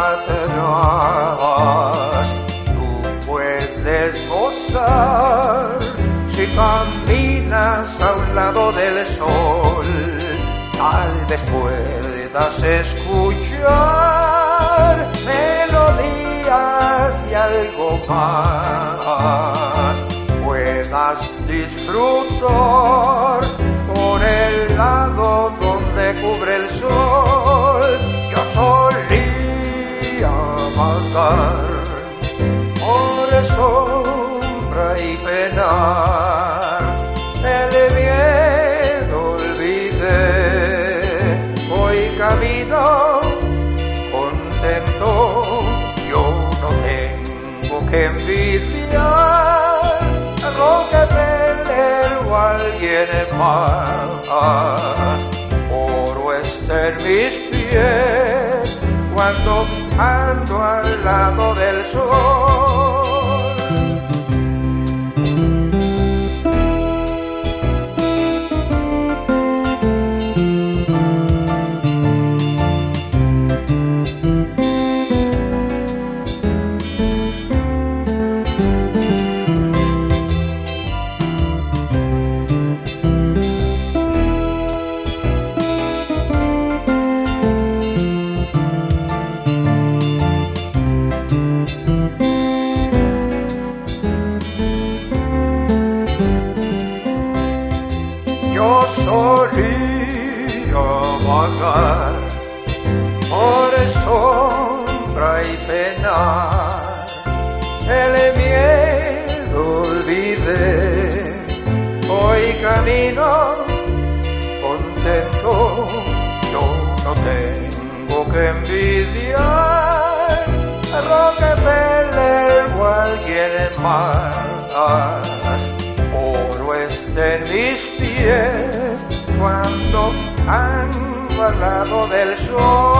atrás. Tú puedes gozar si caminas a un lado del sol. Tal vez puedas escuchar melodías y algo más. Puedas disfrutar por el lado donde cubre el sol. Yo solía vagar por sombra y penar. El miedo olvidé, hoy camino contento. Yo no tengo que envidiar a Rockefeller o alguien más. Oro está en mis pies cuando ando al lado del sol. Yo solía vagar por sombra y penar. El miedo olvidé, hoy camino contento. Yo no tengo que envidiar a Rockefeller o alguien más. Oro está en mis pies cuando ando al lado del sol.